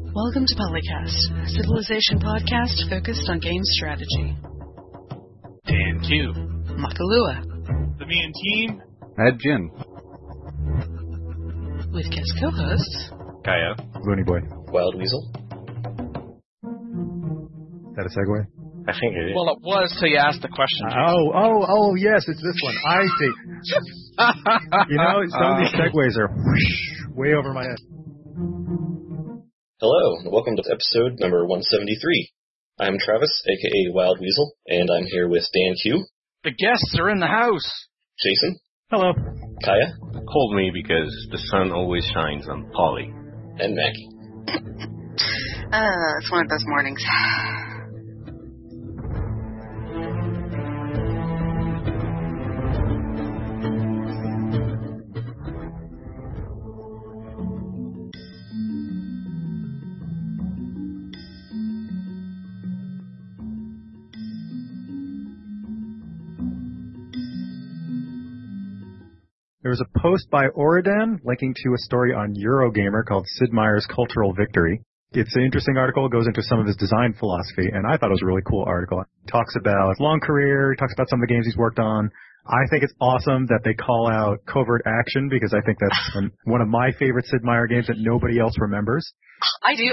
Welcome to Polycast, a Civilization podcast focused on game strategy. Dan Q. Makalua. The me and team. Ed Jin. With guest co-hosts. Kaya. Looney Boy. Wild Weasel. Is that a segue? I think it is. Well, it was till you asked the question. Oh, yes, it's this one. I see. You know, some of these segues are way over my head. Hello, and welcome to episode number 173. I'm Travis, aka Wild Weasel, and I'm here with Dan Q. The guests are in the house. Jason. Hello. Kaya. Called me because the sun always shines on Polly. And Mackie. It's one of those mornings. There was a post by Oridan linking to a story on Eurogamer called Sid Meier's Cultural Victory. It's an interesting article. It goes into some of his design philosophy, and I thought it was a really cool article. It talks about his long career. He talks about some of the games he's worked on. I think it's awesome that they call out Covert Action because I think that's one of my favorite Sid Meier games that nobody else remembers. I do.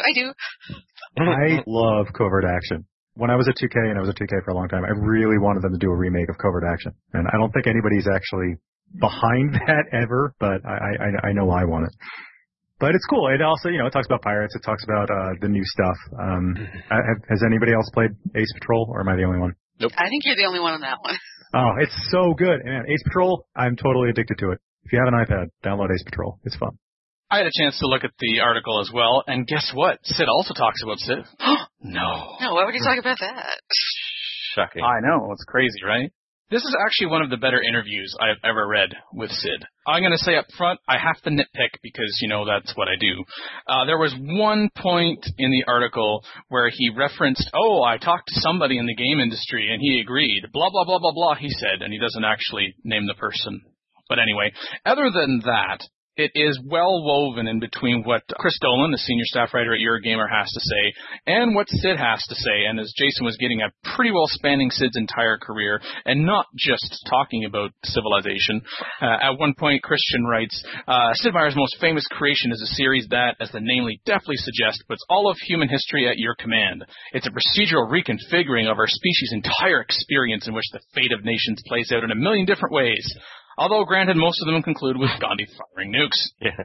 I love Covert Action. When I was at 2K, and I was at 2K for a long time, I really wanted them to do a remake of Covert Action. And I don't think anybody's actually behind that ever, but I know I want it. But it's cool. It also, it talks about pirates. It talks about the new stuff. Has anybody else played Ace Patrol, or am I the only one? Nope. I think you're the only one on that one. Oh, it's so good. Man, Ace Patrol, I'm totally addicted to it. If you have an iPad, download Ace Patrol. It's fun. I had a chance to look at the article as well, and guess what? Sid also talks about Sid. No. No, why would you talk about that? Shocking. I know. It's crazy, right? This is actually one of the better interviews I've ever read with Sid. I'm going to say up front, I have to nitpick because, that's what I do. There was one point in the article where he referenced, I talked to somebody in the game industry and he agreed. Blah, blah, blah, blah, blah, he said, and he doesn't actually name the person. But anyway, other than that, it is well woven in between what Chris Dolan, the senior staff writer at Eurogamer, has to say and what Sid has to say. And as Jason was getting at, pretty well spanning Sid's entire career and not just talking about Civilization. At one point, Christian writes, Sid Meier's most famous creation is a series that, as the name deftly suggests, puts all of human history at your command. It's a procedural reconfiguring of our species' entire experience in which the fate of nations plays out in a million different ways. Although, granted, most of them conclude with Gandhi firing nukes.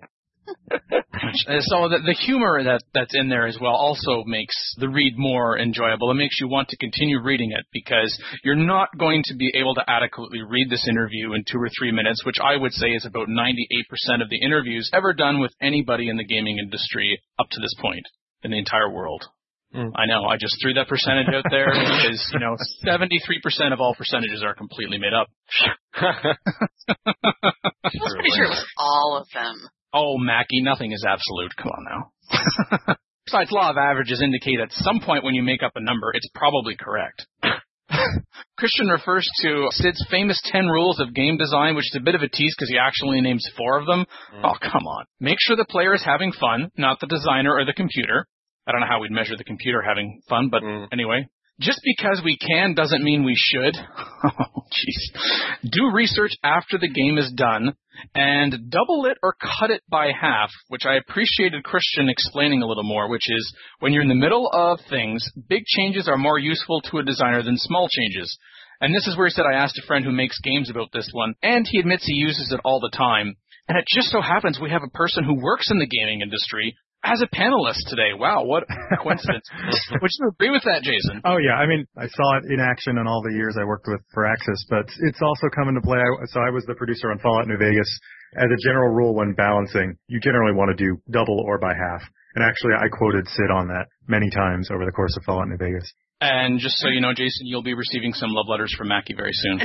Yeah. So the humor that's in there as well also makes the read more enjoyable. It makes you want to continue reading it because you're not going to be able to adequately read this interview in 2 or 3 minutes, which I would say is about 98% of the interviews ever done with anybody in the gaming industry up to this point in the entire world. I know, I just threw that percentage out there because, 73% of all percentages are completely made up. I was pretty sure it was all of them. Oh, Mackie, nothing is absolute. Come on now. Besides, law of averages indicate at some point when you make up a number, it's probably correct. Christian refers to Sid's famous 10 rules of game design, which is a bit of a tease because he actually names 4 of them. Oh, come on. Make sure the player is having fun, not the designer or the computer. I don't know how we'd measure the computer having fun, but anyway. Just because we can doesn't mean we should. Oh, jeez. Do research after the game is done, and double it or cut it by half, which I appreciated Christian explaining a little more, which is when you're in the middle of things, big changes are more useful to a designer than small changes. And this is where he said, I asked a friend who makes games about this one, and he admits he uses it all the time. And it just so happens we have a person who works in the gaming industry as a panelist today. Wow, what a coincidence. Would you agree with that, Jason? Oh, yeah. I mean, I saw it in action in all the years I worked with for Axis, but it's also come into play. So I was the producer on Fallout New Vegas. As a general rule when balancing, you generally want to do double or by half. And actually, I quoted Sid on that many times over the course of Fallout New Vegas. And just so you know, Jason, you'll be receiving some love letters from Mackie very soon.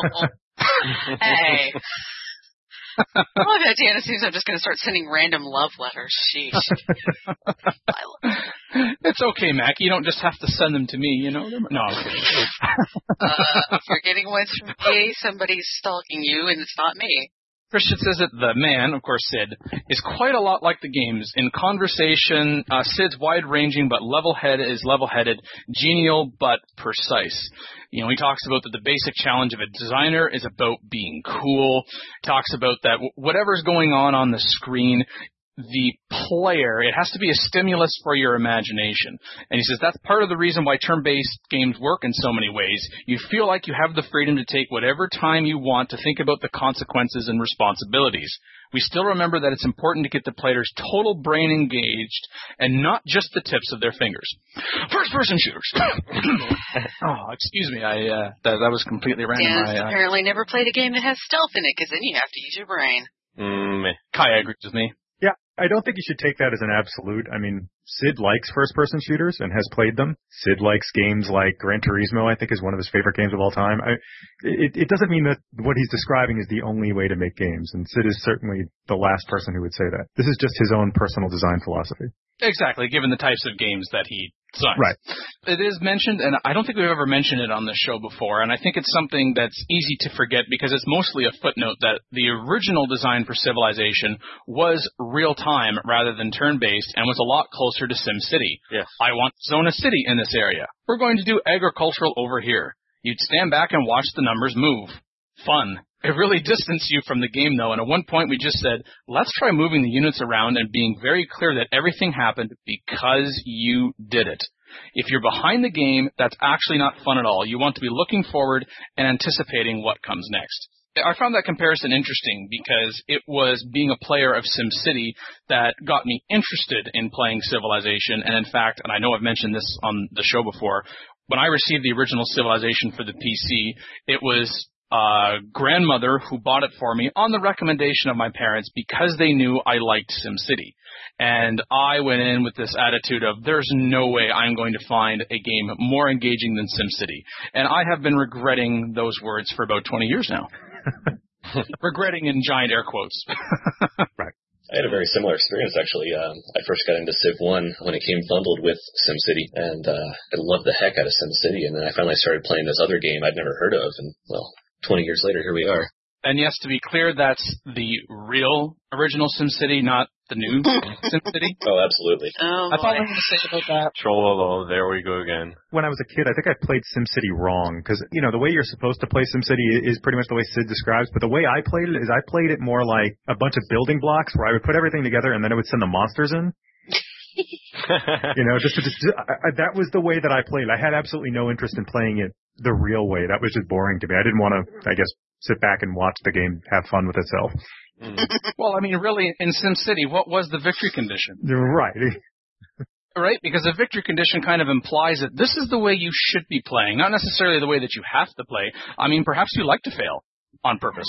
Hey. I love that Deanna seems I'm just going to start sending random love letters. Sheesh. It's okay, Mackie. You don't just have to send them to me, No, I'm kidding. If you're getting ones from me, somebody's stalking you, and it's not me. Christian says that the man, of course Sid, is quite a lot like the games. In conversation, Sid's wide-ranging but level-headed, genial but precise. You know, he talks about that the basic challenge of a designer is about being cool. Talks about that whatever's going on the screen, the player, it has to be a stimulus for your imagination. And he says that's part of the reason why turn-based games work in so many ways. You feel like you have the freedom to take whatever time you want to think about the consequences and responsibilities. We still remember that it's important to get the player's total brain engaged and not just the tips of their fingers. First-person shooters. Oh, excuse me. That was completely random. Dan's apparently never played a game that has stealth in it, because then you have to use your brain. Kai agrees with me. Yeah, I don't think you should take that as an absolute. I mean, Sid likes first-person shooters and has played them. Sid likes games like Gran Turismo, I think, is one of his favorite games of all time. It doesn't mean that what he's describing is the only way to make games, and Sid is certainly the last person who would say that. This is just his own personal design philosophy. Exactly, given the types of games that he designs. Right. It is mentioned, and I don't think we've ever mentioned it on this show before, and I think it's something that's easy to forget because it's mostly a footnote that the original design for Civilization was real-time rather than turn-based and was a lot closer to SimCity. Yes. I want to zone a city in this area. We're going to do agricultural over here. You'd stand back and watch the numbers move. Fun. It really distanced you from the game, though, and at one point we just said, let's try moving the units around and being very clear that everything happened because you did it. If you're behind the game, that's actually not fun at all. You want to be looking forward and anticipating what comes next. I found that comparison interesting because it was being a player of SimCity that got me interested in playing Civilization, and in fact, and I know I've mentioned this on the show before, when I received the original Civilization for the PC, it was grandmother who bought it for me on the recommendation of my parents because they knew I liked SimCity. And I went in with this attitude of there's no way I'm going to find a game more engaging than SimCity. And I have been regretting those words for about 20 years now. Regretting in giant air quotes. Right. I had a very similar experience, actually. I first got into Civ 1 when it came bundled with SimCity, and I loved the heck out of SimCity. And then I finally started playing this other game I'd never heard of, and, well, 20 years later, here we are. And yes, to be clear, that's the real original SimCity, not the new SimCity. Oh, absolutely. Oh, That's all I have to say about that. Trollolo, there we go again. When I was a kid, I think I played SimCity wrong because, you know, the way you're supposed to play SimCity is pretty much the way Sid describes, but the way I played it is I played it more like a bunch of building blocks where I would put everything together and then I would send the monsters in. You know, that was the way that I played. I had absolutely no interest in playing it the real way. That was just boring to me. I didn't want to, I guess, sit back and watch the game have fun with itself. Well, I mean, really, in SimCity, what was the victory condition? Right. Right? Because a victory condition kind of implies that this is the way you should be playing, not necessarily the way that you have to play. I mean, perhaps you like to fail on purpose.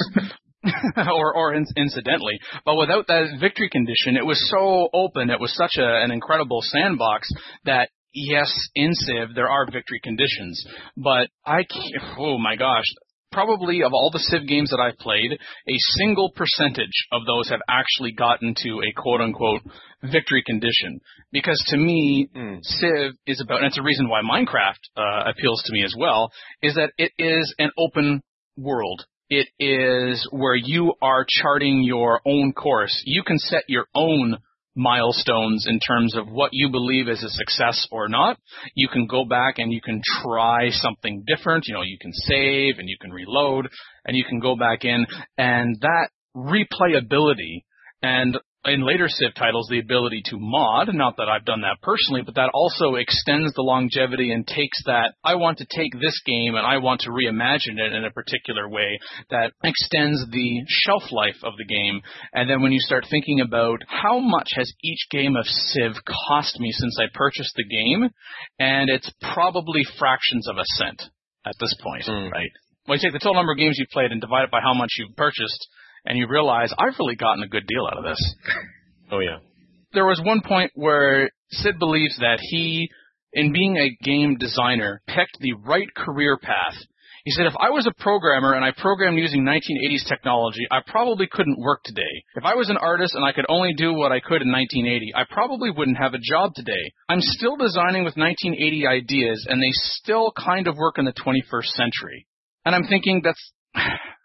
or incidentally. But without that victory condition, it was so open, it was such an incredible sandbox that, yes, in Civ, there are victory conditions. But I can't, oh my gosh, probably of all the Civ games that I've played, a single percentage of those have actually gotten to a quote-unquote victory condition. Because to me, Civ is about, and it's a reason why Minecraft appeals to me as well, is that it is an open world. It is where you are charting your own course. You can set your own milestones in terms of what you believe is a success or not. You can go back and you can try something different. You know, you can save and you can reload and you can go back in. And that replayability and in later Civ titles, the ability to mod, not that I've done that personally, but that also extends the longevity and takes that, I want to take this game and I want to reimagine it in a particular way that extends the shelf life of the game. And then when you start thinking about how much has each game of Civ cost me since I purchased the game, and it's probably fractions of a cent at this point, right? Well, you take the total number of games you've played and divide it by how much you've purchased, and you realize, I've really gotten a good deal out of this. Oh, yeah. There was one point where Sid believes that he, in being a game designer, picked the right career path. He said, if I was a programmer and I programmed using 1980s technology, I probably couldn't work today. If I was an artist and I could only do what I could in 1980, I probably wouldn't have a job today. I'm still designing with 1980 ideas, and they still kind of work in the 21st century. And I'm thinking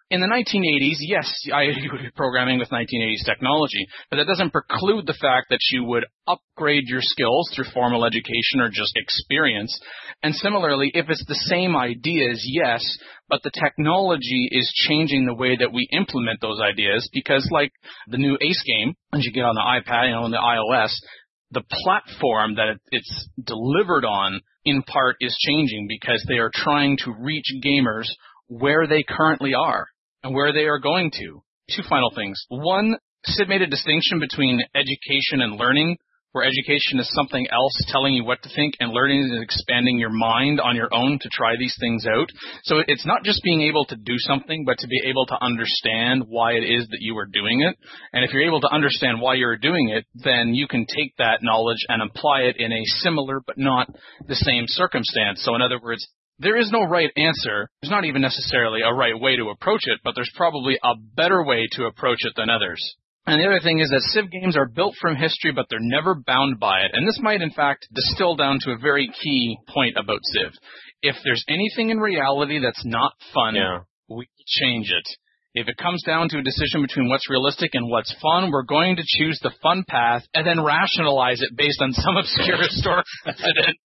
In the 1980s, yes, I would be programming with 1980s technology, but that doesn't preclude the fact that you would upgrade your skills through formal education or just experience. And similarly, if it's the same ideas, yes, but the technology is changing the way that we implement those ideas, because like the new Ace game, as you get on the iPad, on the iOS, the platform that it's delivered on, in part, is changing because they are trying to reach gamers where they currently are and where they are going to. Two final things. One, Sid made a distinction between education and learning, where education is something else telling you what to think, and learning is expanding your mind on your own to try these things out. So it's not just being able to do something, but to be able to understand why it is that you are doing it. And if you're able to understand why you're doing it, then you can take that knowledge and apply it in a similar but not the same circumstance. So in other words, there is no right answer. There's not even necessarily a right way to approach it, but there's probably a better way to approach it than others. And the other thing is that Civ games are built from history, but they're never bound by it. And this might, in fact, distill down to a very key point about Civ. If there's anything in reality that's not fun, we change it. If it comes down to a decision between what's realistic and what's fun, we're going to choose the fun path and then rationalize it based on some obscure historical evidence.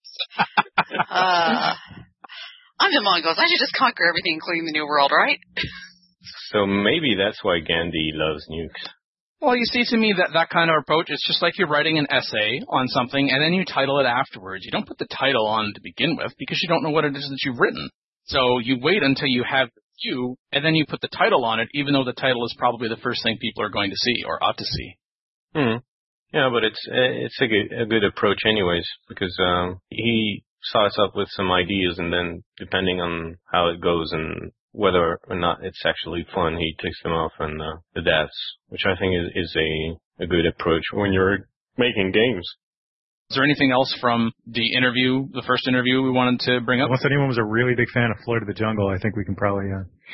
I'm the Mongols. I should just conquer everything, including the New World, right? So maybe that's why Gandhi loves nukes. Well, you see, to me, that kind of approach, it's just like you're writing an essay on something, and then you title it afterwards. You don't put the title on to begin with, because you don't know what it is that you've written. So you wait until you have the view, and then you put the title on it, even though the title is probably the first thing people are going to see, or ought to see. Yeah, but it's a good approach anyways, because he starts up with some ideas, and then depending on how it goes and whether or not it's actually fun, he takes them off and adapts, which I think is a good approach when you're making games. Is there anything else from the interview, the first interview, we wanted to bring up? Unless anyone was a really big fan of Floyd of the Jungle, I think we can probably...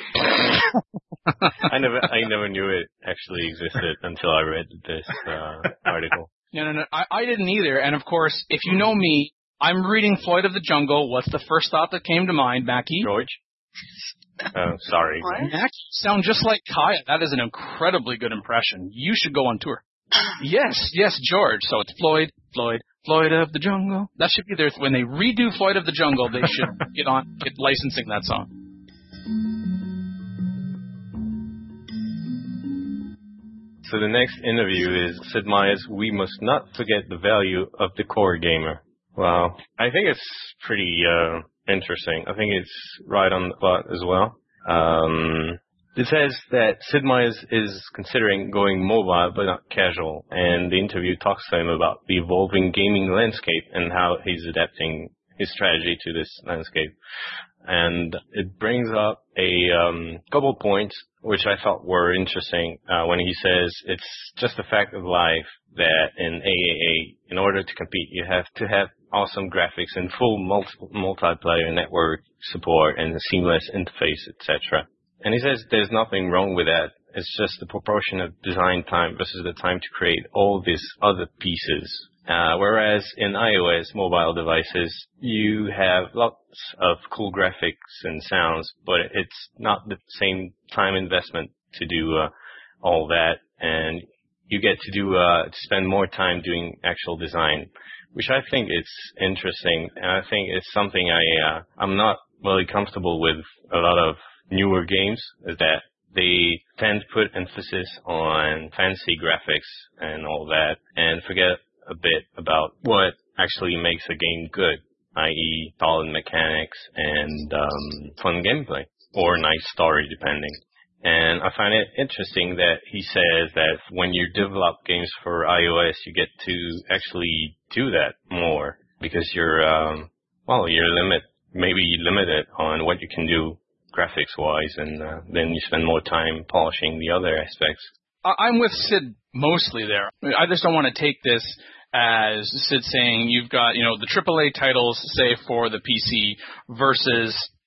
I never knew it actually existed until I read this article. No. I didn't either. And of course, if you know me, I'm reading Floyd of the Jungle. What's the first thought that came to mind, Mackie? George? Sorry. What? You sound just like Kaya. That is an incredibly good impression. You should go on tour. Yes, George. So it's Floyd of the Jungle. That should be there. When they redo Floyd of the Jungle, they should get licensing that song. So the next interview is Sid Meier's "We Must Not Forget the Value of the Core Gamer." Wow. I think it's pretty interesting. I think it's right on the spot as well. It says that Sid Meier is considering going mobile but not casual, and the interview talks to him about the evolving gaming landscape and how he's adapting his strategy to this landscape. And it brings up a couple points which I thought were interesting when he says it's just a fact of life that in AAA, in order to compete, you have to have awesome graphics and full multiplayer network support and a seamless interface, etc. And he says there's nothing wrong with that. It's just the proportion of design time versus the time to create all these other pieces. Whereas in iOS mobile devices, you have lots of cool graphics and sounds, but it's not the same time investment to do all that, and you get to spend more time doing actual design, which I think is interesting, and I think it's something I'm not really comfortable with a lot of newer games, is that they tend to put emphasis on fancy graphics and all that, and forget a bit about what actually makes a game good, i.e. solid mechanics and fun gameplay, or nice story, depending. And I find it interesting that he says that when you develop games for iOS, you get to actually do that more, because you're limited on what you can do graphics-wise, and then you spend more time polishing the other aspects. I'm with Sid mostly there. I just don't want to take this as Sid saying you've got, the AAA titles, say, for the PC versus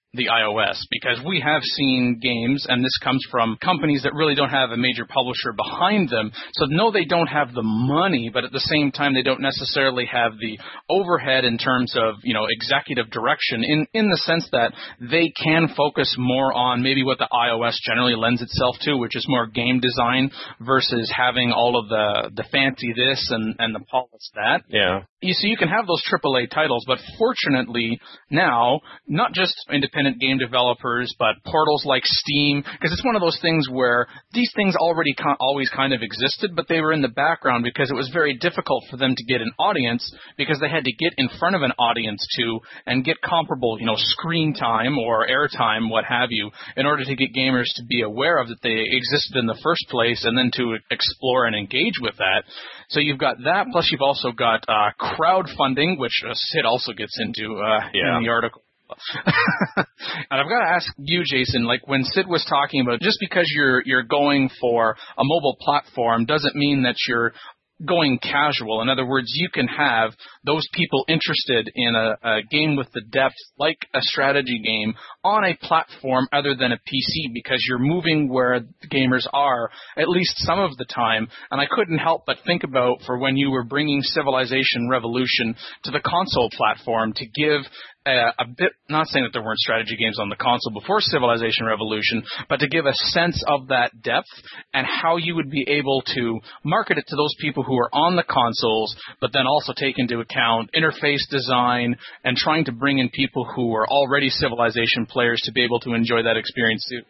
the iOS, because we have seen games, and this comes from companies that really don't have a major publisher behind them. So no, they don't have the money, but at the same time, they don't necessarily have the overhead in terms of, executive direction in the sense that they can focus more on maybe what the iOS generally lends itself to, which is more game design versus having all of the fancy this and the polished that. Yeah. You can have those AAA titles, but fortunately now, not just independent game developers, but portals like Steam, because it's one of those things where these things already always kind of existed, but they were in the background because it was very difficult for them to get an audience, because they had to get in front of an audience and get comparable, screen time or airtime, what have you, in order to get gamers to be aware of that they existed in the first place and then to explore and engage with that. So you've got that, plus you've also got crowdfunding, which Sid also gets into in the article. And I've got to ask you, Jason, like when Sid was talking about just because you're going for a mobile platform doesn't mean that you're going casual. In other words, you can have those people interested in a game with the depth, like a strategy game, on a platform other than a PC, because you're moving where the gamers are at least some of the time. And I couldn't help but think about for when you were bringing Civilization Revolution to the console platform to give a bit, not saying that there weren't strategy games on the console before Civilization Revolution, but to give a sense of that depth and how you would be able to market it to those people who are on the consoles, but then also take into account interface design and trying to bring in people who are already Civilization players to be able to enjoy that experience too.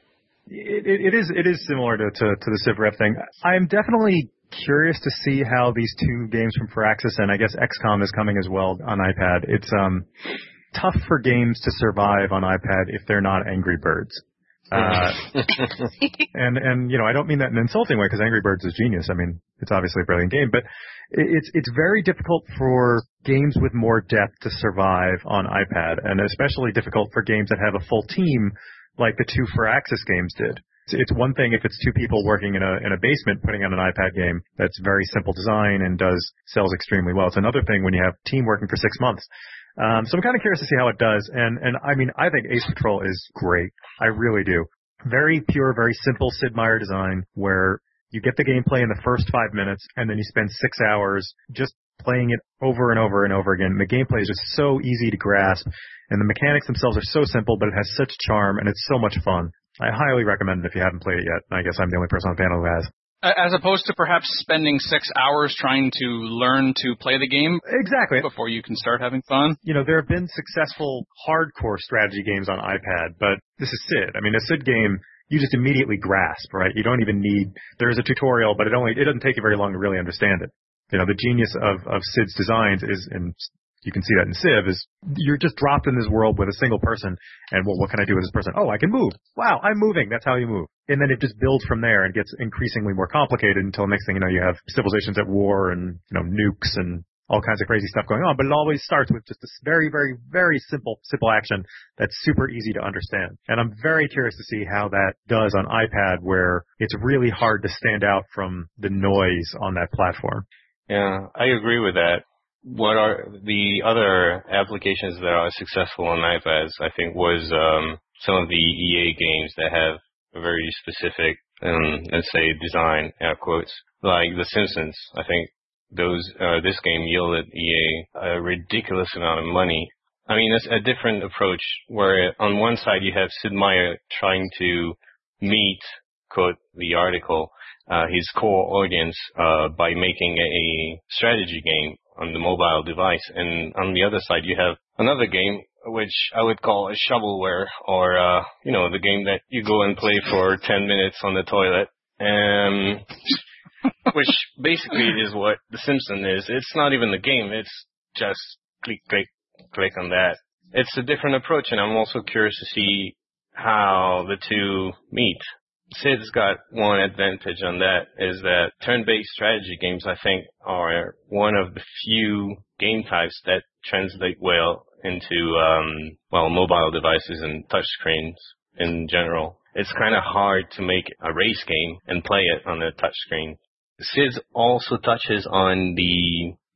It is similar to the Civ Rev thing. I am definitely curious to see how these two games from Firaxis, and I guess XCOM is coming as well on iPad. It's tough for games to survive on iPad if they're not Angry Birds. And I don't mean that in an insulting way, because Angry Birds is genius. I mean, it's obviously a brilliant game, but it's very difficult for games with more depth to survive on iPad, and especially difficult for games that have a full team like the two Firaxis games did. It's one thing if it's two people working in a basement putting on an iPad game that's very simple design and sells extremely well. It's another thing when you have a team working for 6 months. So I'm kind of curious to see how it does. And I mean, I think Ace Patrol is great. I really do. Very pure, very simple Sid Meier design where you get the gameplay in the first 5 minutes and then you spend 6 hours just playing it over and over and over again. And the gameplay is just so easy to grasp, and the mechanics themselves are so simple, but it has such charm and it's so much fun. I highly recommend it if you haven't played it yet. I guess I'm the only person on the panel who has. As opposed to perhaps spending 6 hours trying to learn to play the game. Exactly. Before you can start having fun. There have been successful hardcore strategy games on iPad, but this is Sid. I mean, a Sid game, you just immediately grasp, right? You don't even need, there's a tutorial, but it doesn't take you very long to really understand it. The genius of Sid's designs is, and you can see that in Civ, is you're just dropped in this world with a single person, and well, what can I do with this person? Oh, I can move. Wow, I'm moving. That's how you move. And then it just builds from there and gets increasingly more complicated until next thing you know, you have civilizations at war and, nukes and all kinds of crazy stuff going on. But it always starts with just this very, very, very simple action that's super easy to understand. And I'm very curious to see how that does on iPad, where it's really hard to stand out from the noise on that platform. Yeah, I agree with that. What are the other applications that are successful on iPads, I think, was some of the EA games that have a very specific, let's say, design, air quotes, like The Simpsons. I think this game yielded EA a ridiculous amount of money. I mean, it's a different approach where on one side you have Sid Meier trying to meet, quote the article, his core audience by making a strategy game on the mobile device. And on the other side, you have another game, which I would call a shovelware, or, the game that you go and play for 10 minutes on the toilet, which basically is what The Simpsons is. It's not even the game. It's just click, click, click on that. It's a different approach, and I'm also curious to see how the two meet. Sid's got one advantage on that, is that turn-based strategy games, I think, are one of the few game types that translate well into, mobile devices and touchscreens in general. It's kind of hard to make a race game and play it on a touchscreen. Sid also touches on the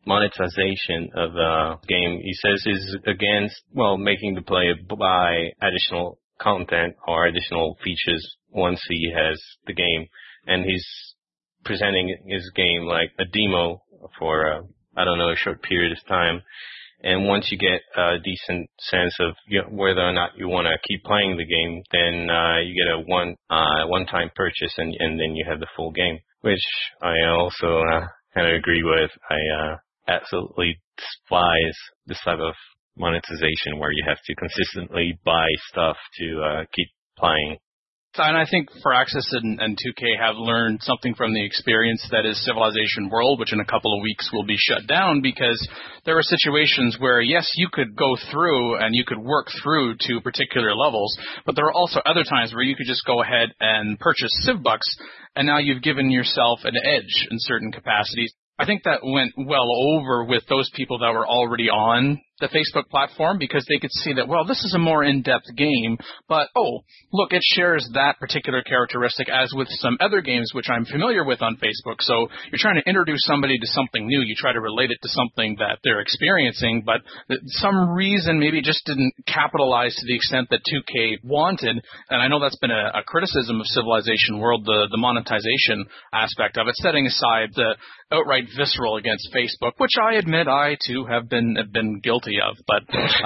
monetization of the game. He says is against, making the player buy additional content or additional features once he has the game. And he's presenting his game like a demo for, a short period of time. And once you get a decent sense of whether or not you want to keep playing the game, then you get a one-time purchase, and then you have the full game, which I also kind of agree with. I absolutely despise this type of monetization where you have to consistently buy stuff to keep playing. And I think Firaxis and 2K have learned something from the experience that is Civilization World, which in a couple of weeks will be shut down, because there are situations where, yes, you could go through and you could work through to particular levels, but there are also other times where you could just go ahead and purchase Civbucks, and now you've given yourself an edge in certain capacities. I think that went well over with those people that were already on the Facebook platform, because they could see that, this is a more in-depth game, but, look, it shares that particular characteristic as with some other games which I'm familiar with on Facebook. So you're trying to introduce somebody to something new. You try to relate it to something that they're experiencing, but some reason maybe just didn't capitalize to the extent that 2K wanted. And I know that's been a criticism of Civilization World, the monetization aspect of it, setting aside the outright visceral against Facebook, which I admit I, too, have been guilty of. But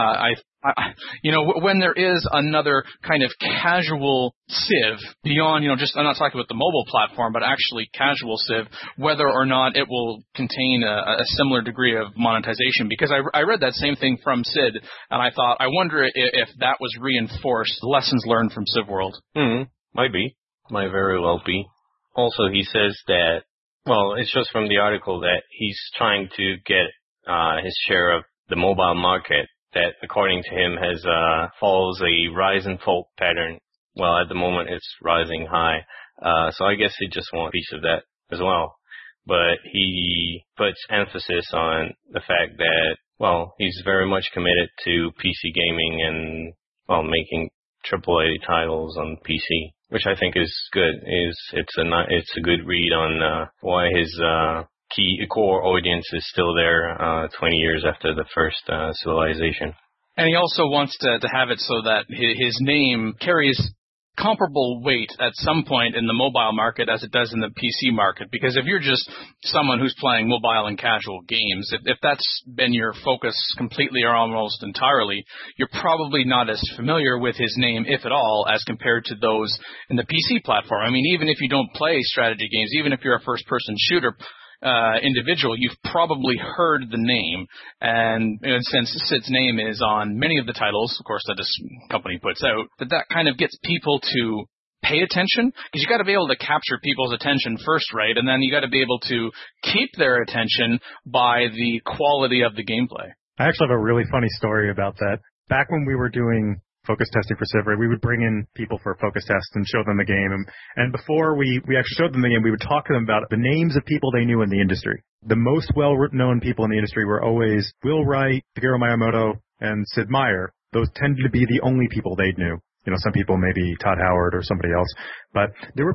when there is another kind of casual Civ beyond, I'm not talking about the mobile platform, but actually casual Civ, whether or not it will contain a similar degree of monetization. Because I read that same thing from Sid, and I thought, I wonder if that was reinforced, lessons learned from Civ World. Might be. Might very well be. Also, he says that, it's just from the article that he's trying to get his share of the mobile market that, according to him, follows a rise and fall pattern. Well, at the moment, it's rising high. So I guess he just wants a piece of that as well. But he puts emphasis on the fact that, he's very much committed to PC gaming and, making AAA titles on PC, which I think is good. It's a good read on why his key core audience is still there 20 years after the first Civilization. And he also wants to have it so that his name carries comparable weight at some point in the mobile market as it does in the PC market. Because if you're just someone who's playing mobile and casual games, if that's been your focus completely or almost entirely, you're probably not as familiar with his name, if at all, as compared to those in the PC platform. I mean, even if you don't play strategy games, even if you're a first-person shooter individual, you've probably heard the name. And since Sid's name is on many of the titles, of course, that this company puts out, that kind of gets people to pay attention, because you got to be able to capture people's attention first, right? And then you got to be able to keep their attention by the quality of the gameplay. I actually have a really funny story about that. Back when we were doing focus testing for Civ, we would bring in people for a focus test and show them the game. And before we actually showed them the game, we would talk to them about the names of people they knew in the industry. The most well-known people in the industry were always Will Wright, Shigeru Miyamoto, and Sid Meier. Those tended to be the only people they knew. Some people maybe Todd Howard or somebody else. But there were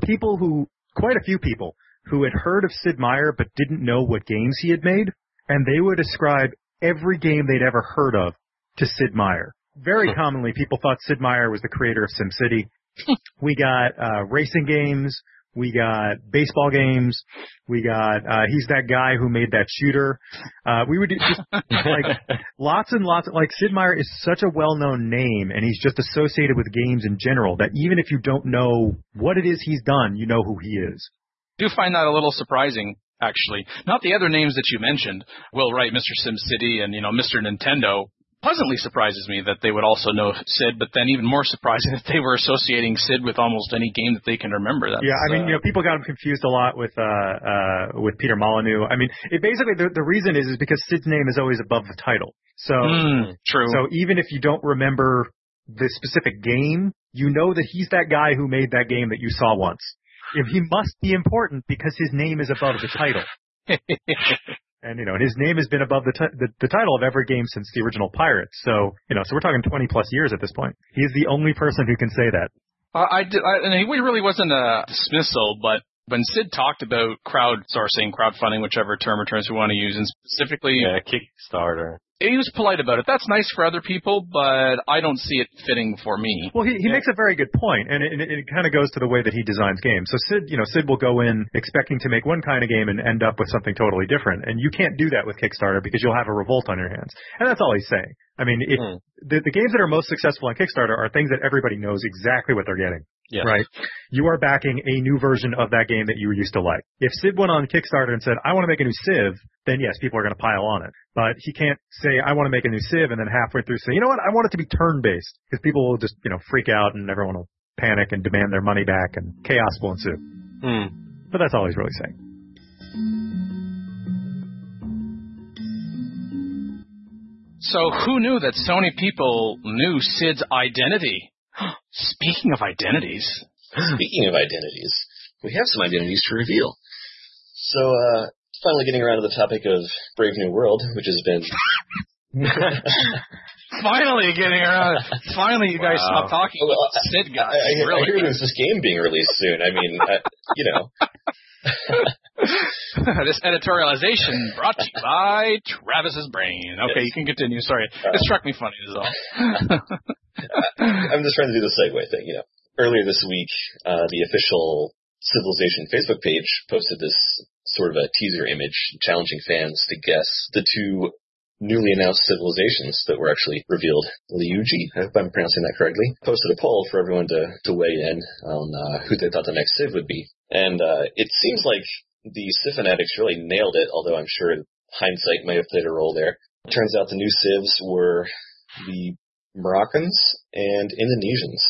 quite a few people who had heard of Sid Meier but didn't know what games he had made. And they would ascribe every game they'd ever heard of to Sid Meier. Very commonly, people thought Sid Meier was the creator of SimCity. We got racing games. We got baseball games. We got he's that guy who made that shooter. We would just lots and lots. Sid Meier is such a well-known name, and he's just associated with games in general that even if you don't know what it is he's done, you know who he is. I do find that a little surprising, actually. Not the other names that you mentioned, Will Wright, Mr. SimCity, and Mr. Nintendo. Pleasantly surprises me that they would also know Sid, but then even more surprising that they were associating Sid with almost any game that they can remember. People got him confused a lot with Peter Molyneux. I mean, basically the reason is because Sid's name is always above the title. So true. So even if you don't remember the specific game, you know that he's that guy who made that game that you saw once. He must be important because his name is above the title. And, his name has been above the title of every game since the original Pirates. So, so we're talking 20 plus years at this point. He's the only person who can say that. And he really wasn't a dismissal, but When Sid talked about crowdsourcing, crowdfunding, whichever term or terms we want to use, and specifically... Yeah, Kickstarter. He was polite about it. That's nice for other people, but I don't see it fitting for me. Well, he makes a very good point, and it kind of goes to the way that he designs games. So Sid will go in expecting to make one kind of game and end up with something totally different, and you can't do that with Kickstarter because you'll have a revolt on your hands. And that's all he's saying. I mean, the games that are most successful on Kickstarter are things that everybody knows exactly what they're getting. Yes. Right? You are backing a new version of that game that you used to like. If Sid went on Kickstarter and said, I want to make a new Civ, then yes, people are going to pile on it. But he can't say, I want to make a new Civ, and then halfway through say, you know what, I want it to be turn-based. Because people will just, freak out and everyone will panic and demand their money back and chaos will ensue. But that's all he's really saying. So who knew that Sony people knew Sid's identity? Speaking of identities, we have some identities to reveal. So, finally getting around to the topic of Brave New World, which has been... Finally getting around. Finally, you guys stop talking about Sid guys. I hear there's this game being released soon. I mean, This editorialization brought to you by Travis's Brain. Okay, you can continue. Sorry. It struck me funny, is all. I'm just trying to do the segue thing, Earlier this week, the official Civilization Facebook page posted this sort of a teaser image challenging fans to guess the two newly announced civilizations that were actually revealed. Liuji, I hope I'm pronouncing that correctly, posted a poll for everyone to weigh in on who they thought the next Civ would be. And it seems like the Civ fanatics really nailed it, although I'm sure hindsight may have played a role there. It turns out the new Civs were the Moroccans and Indonesians.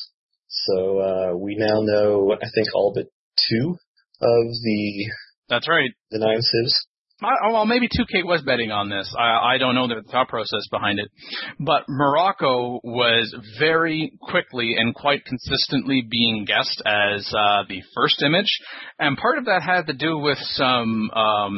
So we now know, I think, all but two of the... That's right. The 9 Civs. Well, maybe 2K was betting on this. I don't know the thought process behind it. But Morocco was very quickly and quite consistently being guessed as the first image. And part of that had to do with some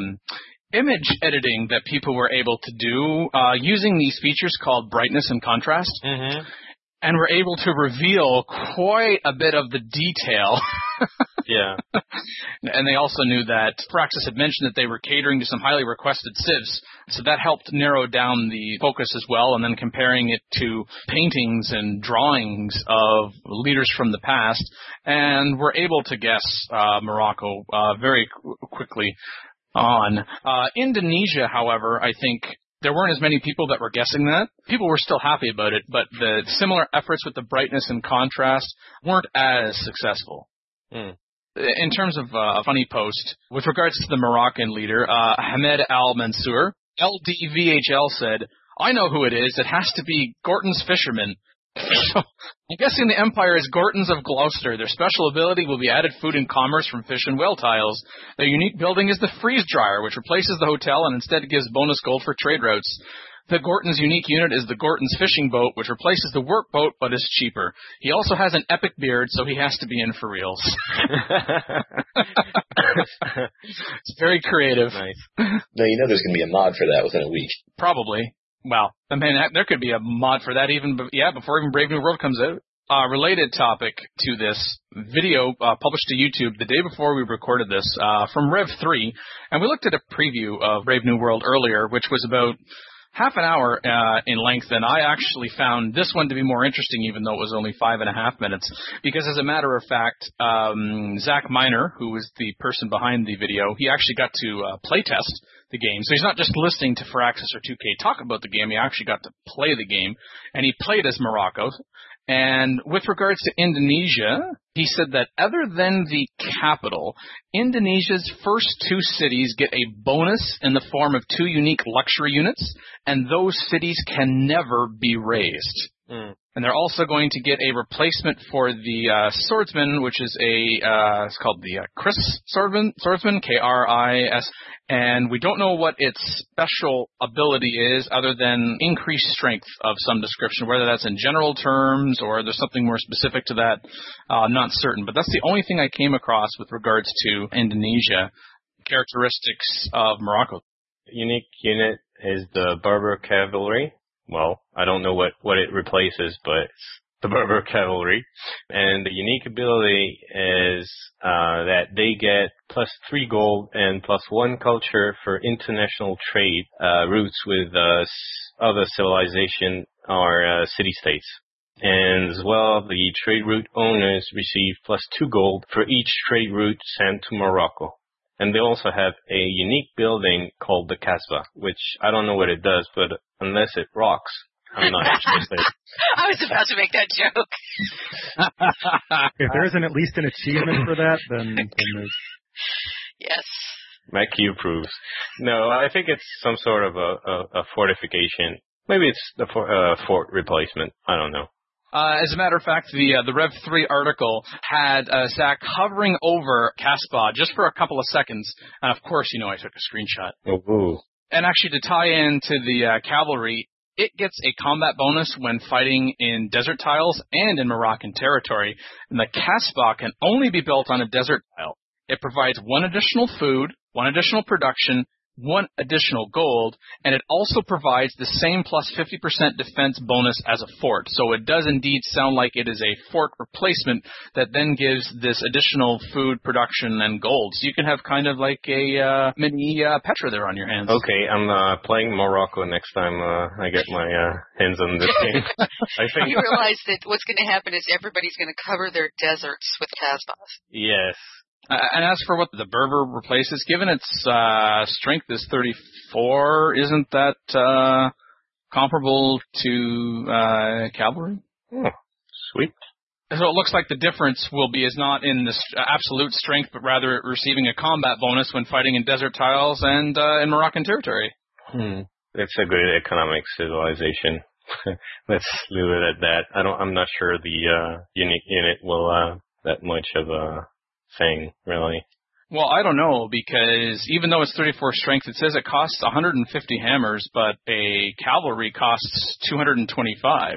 image editing that people were able to do using these features called brightness and contrast. Mm-hmm. And were able to reveal quite a bit of the detail. Yeah. And they also knew that Firaxis had mentioned that they were catering to some highly requested civs. So that helped narrow down the focus as well. And then comparing it to paintings and drawings of leaders from the past. And were able to guess Morocco very quickly on. Indonesia, however, I think... There weren't as many people that were guessing that. People were still happy about it, but the similar efforts with the brightness and contrast weren't as successful. In terms of a funny post, with regards to the Moroccan leader, Hamed Al-Mansour, LDVHL said, I know who it is. It has to be Gorton's Fisherman. I'm guessing the Empire is Gorton's of Gloucester. Their special ability will be added food and commerce from fish and whale tiles. Their unique building is the freeze dryer, which replaces the hotel and instead gives bonus gold for trade routes. The Gorton's unique unit is the Gorton's fishing boat, which replaces the work boat but is cheaper. He also has an epic beard, so he has to be in for reals. It's very creative. Nice. Now, there's going to be a mod for that within a week. Probably. Well, I mean, there could be a mod for that before even Brave New World comes out. Related topic to this video published to YouTube the day before we recorded this from Rev3, and we looked at a preview of Brave New World earlier, which was about half an hour in length, and I actually found this one to be more interesting, even though it was only 5.5 minutes, because as a matter of fact, Zach Miner, who was the person behind the video, he actually got to playtest the game. So he's not just listening to Firaxis or 2K talk about the game, he actually got to play the game, and he played as Morocco. And with regards to Indonesia, he said that other than the capital, Indonesia's first 2 cities get a bonus in the form of 2 unique luxury units, and those cities can never be razed. And they're also going to get a replacement for the swordsman, which is it's called the Kris swordsman, Kris, and we don't know what its special ability is other than increased strength of some description, whether that's in general terms or there's something more specific to that. Not certain, but that's the only thing I came across with regards to Indonesia, characteristics of Morocco. Unique unit is the Berber Cavalry. Well, I don't know what it replaces, but the Berber cavalry. And the unique ability is that they get +3 gold and +1 culture for international trade routes with other civilization or city-states. And as well, the trade route owners receive +2 gold for each trade route sent to Morocco. And they also have a unique building called the Kasbah, which I don't know what it does, but unless it rocks, I'm not interested. I was about to make that joke. If there isn't at least an achievement for that, then there's... Yes. Mackie approves. No, I think it's some sort of a fortification. Maybe it's the fort replacement. I don't know. As a matter of fact, the Rev 3 article had Zach hovering over Kasbah just for a couple of seconds, and of course, I took a screenshot. Ooh. And actually, to tie into the cavalry, it gets a combat bonus when fighting in desert tiles and in Moroccan territory, and the Kasbah can only be built on a desert tile. It provides 1 additional food, 1 additional production, 1 additional gold, and it also provides the same +50% defense bonus as a fort. So it does indeed sound like it is a fort replacement that then gives this additional food production and gold. So you can have kind of like a mini Petra there on your hands. Okay, I'm playing Morocco next time I get my hands on this game. I think You realize that what's going to happen is everybody's going to cover their deserts with Kasbahs. Yes. And as for what the Berber replaces, given its strength is 34, isn't that comparable to cavalry? Oh, sweet. So it looks like the difference will be is not in the absolute strength, but rather receiving a combat bonus when fighting in desert tiles and in Moroccan territory. It's a good economic civilization. Let's leave it at that. I'm not sure the unique unit will that much of a thing, really. Well, I don't know, because even though it's 34 strength, it says it costs 150 hammers, but a cavalry costs 225.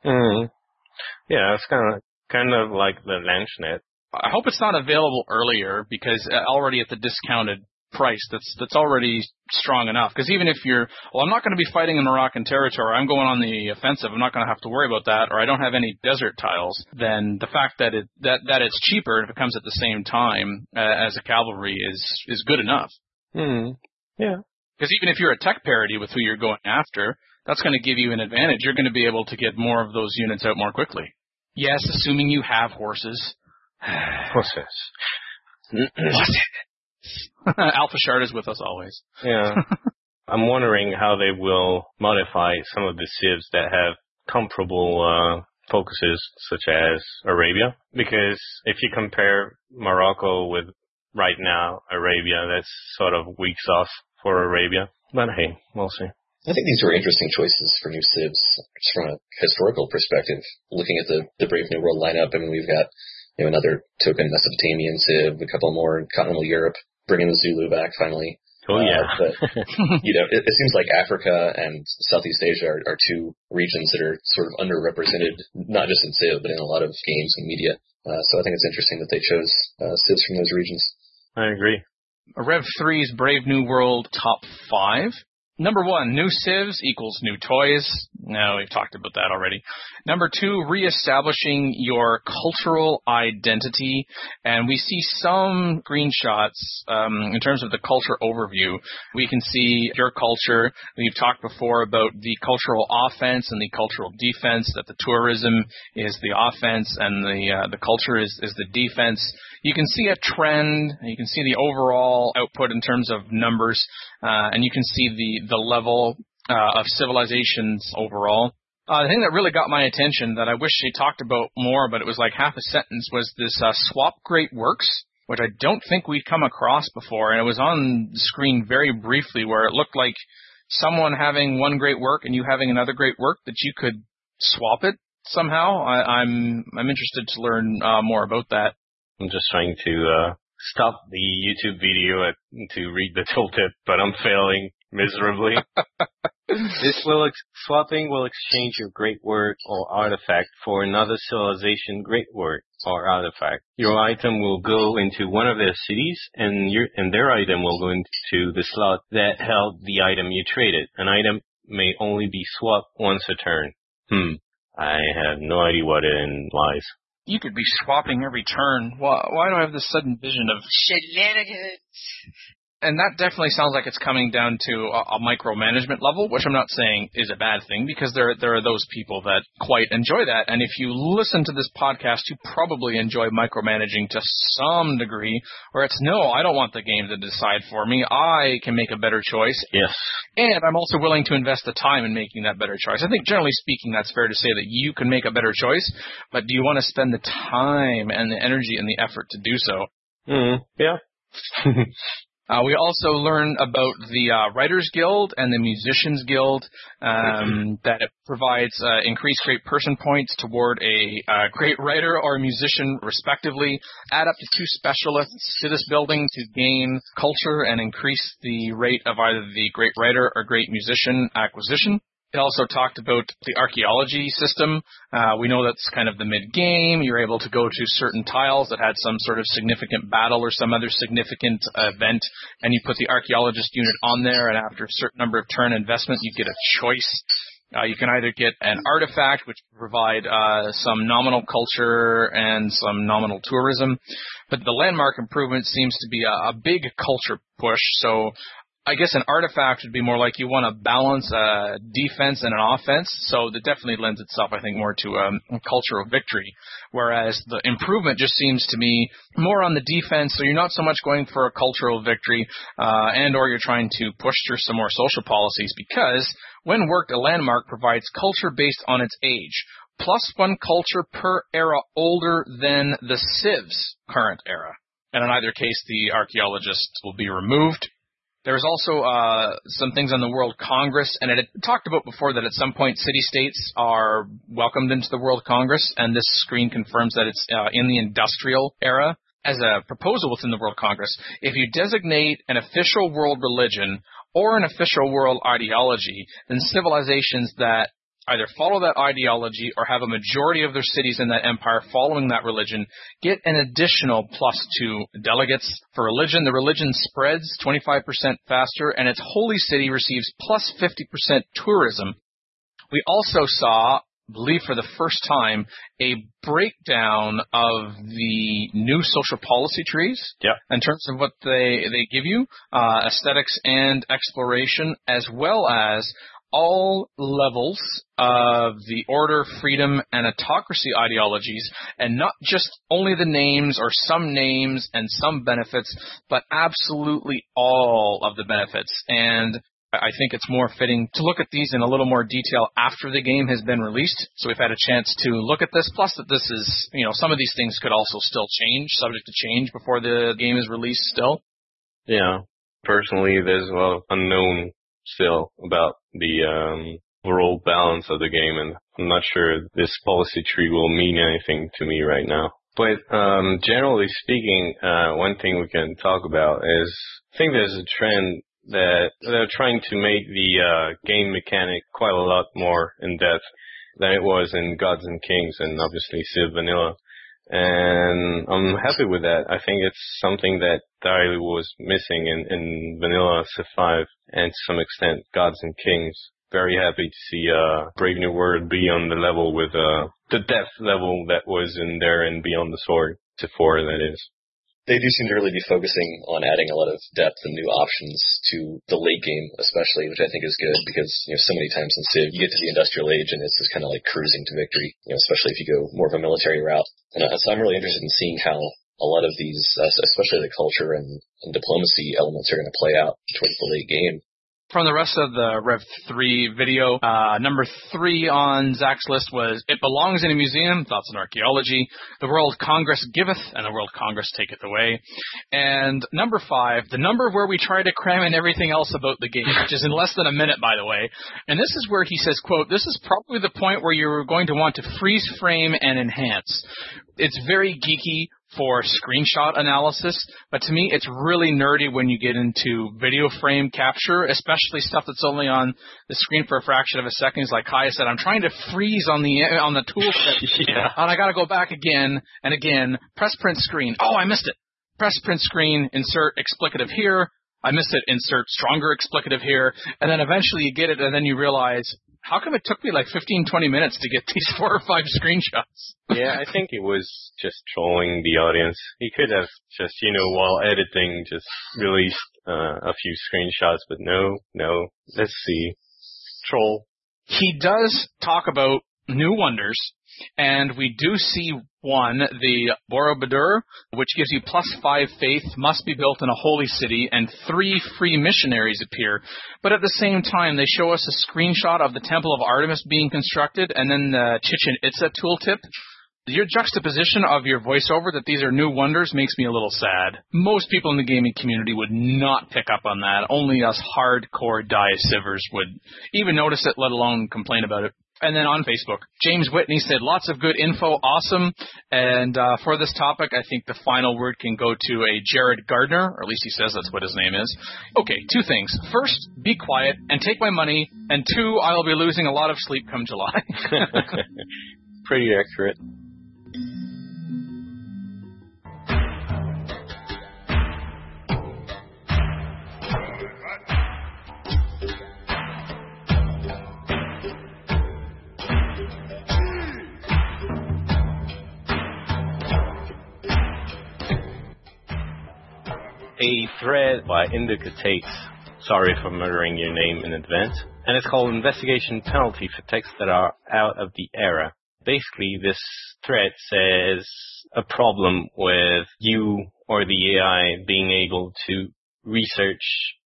Yeah, it's kind of like the Lanchnet. I hope it's not available earlier, because already at the discounted price, that's already strong enough. Because even if I'm not going to be fighting in Moroccan territory, I'm going on the offensive, I'm not going to have to worry about that, or I don't have any desert tiles, then the fact that it's cheaper if it comes at the same time as a cavalry is good enough. Yeah. Because even if you're at tech parity with who you're going after, that's going to give you an advantage. You're going to be able to get more of those units out more quickly. Yes, assuming you have horses. Horses. Alpha Shard is with us always. Yeah. I'm wondering how they will modify some of the civs that have comparable focuses, such as Arabia. Because if you compare Morocco with right now Arabia, that's sort of weak sauce for Arabia. But hey, we'll see. I think these were interesting choices for new civs just from a historical perspective. Looking at the Brave New World lineup, I mean, we've got another token Mesopotamian civ, a couple more in continental Europe, bringing the Zulu back finally. Oh, yeah. But, it seems like Africa and Southeast Asia are 2 regions that are sort of underrepresented, not just in civ, but in a lot of games and media. So I think it's interesting that they chose civs from those regions. I agree. Rev 3's Brave New World top 5. Number 1, new civs equals new toys. No, we've talked about that already. Number 2, reestablishing your cultural identity. And we see some screenshots in terms of the culture overview. We can see your culture. We've talked before about the cultural offense and the cultural defense, that the tourism is the offense and the culture is the defense. You can see a trend. You can see the overall output in terms of numbers. And you can see the level of civilizations overall. The thing that really got my attention that I wish they talked about more, but it was like half a sentence, was this swap great works, which I don't think we'd come across before. And it was on the screen very briefly, where it looked like someone having one great work and you having another great work, that you could swap it somehow. I'm interested to learn more about that. I'm just trying to stop the YouTube video to read the tooltip, but I'm failing miserably. Swapping will exchange your great work or artifact for another civilization great work or artifact. Your item will go into one of their cities, and their item will go into the slot that held the item you traded. An item may only be swapped once a turn. I have no idea what it implies. You could be swapping every turn. Why do I have this sudden vision of shenanigans? And that definitely sounds like it's coming down to a micromanagement level, which I'm not saying is a bad thing, because there are those people that quite enjoy that. And if you listen to this podcast, you probably enjoy micromanaging to some degree, where it's, no, I don't want the game to decide for me. I can make a better choice. Yes. And I'm also willing to invest the time in making that better choice. I think generally speaking, that's fair to say that you can make a better choice, but do you want to spend the time and the energy and the effort to do so? Yeah. We also learn about the Writers Guild and the Musicians Guild, that it provides increased great person points toward a great writer or musician, respectively. Add up to 2 specialists to this building to gain culture and increase the rate of either the great writer or great musician acquisition. It also talked about the archaeology system. We know that's kind of the mid-game. You're able to go to certain tiles that had some sort of significant battle or some other significant event, and you put the archaeologist unit on there, and after a certain number of turn investment, you get a choice. You can either get an artifact, which provide some nominal culture and some nominal tourism, but the landmark improvement seems to be a big culture push, so I guess an artifact would be more like you want to balance a defense and an offense, so that definitely lends itself, I think, more to a culture of victory, whereas the improvement just seems to me more on the defense, so you're not so much going for a cultural victory, and or you're trying to push through some more social policies, because when worked, a landmark provides culture based on its age, +1 culture per era older than the Civ's current era. And in either case, the archaeologist will be removed. There's also some things on the World Congress, and it had talked about before that at some point city-states are welcomed into the World Congress, and this screen confirms that it's in the industrial era. As a proposal within the World Congress, if you designate an official world religion or an official world ideology, then civilizations that either follow that ideology or have a majority of their cities in that empire following that religion get an additional +2 delegates. For religion, the religion spreads 25% faster, and its holy city receives +50% tourism. We also saw, I believe for the first time, a breakdown of the new social policy trees in terms of what they give you, aesthetics and exploration, as well as all levels of the order, freedom, and autocracy ideologies, and not just only the names or some names and some benefits, but absolutely all of the benefits. And I think it's more fitting to look at these in a little more detail after the game has been released. So we've had a chance to look at this, plus that this is, some of these things could also still change, subject to change before the game is released still. Yeah. Personally, there's a lot of unknown still about the overall balance of the game, and I'm not sure this policy tree will mean anything to me right now. But generally speaking, one thing we can talk about is, I think there's a trend that they're trying to make the game mechanic quite a lot more in-depth than it was in Gods and Kings and obviously Civ Vanilla. And I'm happy with that. I think it's something that entirely was missing in Vanilla, Civ 5, and to some extent Gods and Kings. Very happy to see Brave New World be on the level with the depth level that was in there and Beyond the Sword, Civ 4 that is. They do seem to really be focusing on adding a lot of depth and new options to the late game, especially, which I think is good because, so many times in Civ, you get to the industrial age and it's just kind of like cruising to victory, especially if you go more of a military route. And so I'm really interested in seeing how a lot of these, especially the culture and diplomacy elements are going to play out towards the late game. From the rest of the Rev 3 video, number 3 on Zach's list was It Belongs in a Museum, Thoughts on Archaeology, The World Congress Giveth, and The World Congress Taketh Away. And number 5, the number where we try to cram in everything else about the game, which is in less than a minute, by the way. And this is where he says, quote, this is probably the point where you're going to want to freeze frame and enhance. It's very geeky for screenshot analysis, but to me it's really nerdy when you get into video frame capture, especially stuff that's only on the screen for a fraction of a second. Like Kaya said, I'm trying to freeze on the tooltip, and I got to go back again and again. Press print screen. Oh, I missed it. Press print screen. Insert explicative here. I missed it. Insert stronger explicative here, and then eventually you get it, and then you realize, How come it took me like 15, 20 minutes to get these 4 or 5 screenshots? Yeah, I think it was just trolling the audience. He could have just, while editing, just released a few screenshots, but no. Let's see. Troll. He does talk about new wonders, and we do see one, the Borobudur, which gives you +5 faith, must be built in a holy city, and 3 free missionaries appear. But at the same time, they show us a screenshot of the Temple of Artemis being constructed, and then the Chichen Itza tooltip. Your juxtaposition of your voiceover that these are new wonders makes me a little sad. Most people in the gaming community would not pick up on that. Only us hardcore die-sivers would even notice it, let alone complain about it. And then on Facebook, James Whitney said, lots of good info, awesome. And for this topic, I think the final word can go to a Jared Gardner, or at least he says that's what his name is. Okay, 2 things. First, be quiet and take my money. And 2, I'll be losing a lot of sleep come July. Pretty accurate. A thread by Indica Takes. Sorry for murdering your name in advance. And it's called Investigation Penalty for Texts That Are Out of the Era. Basically, this thread says a problem with you or the AI being able to research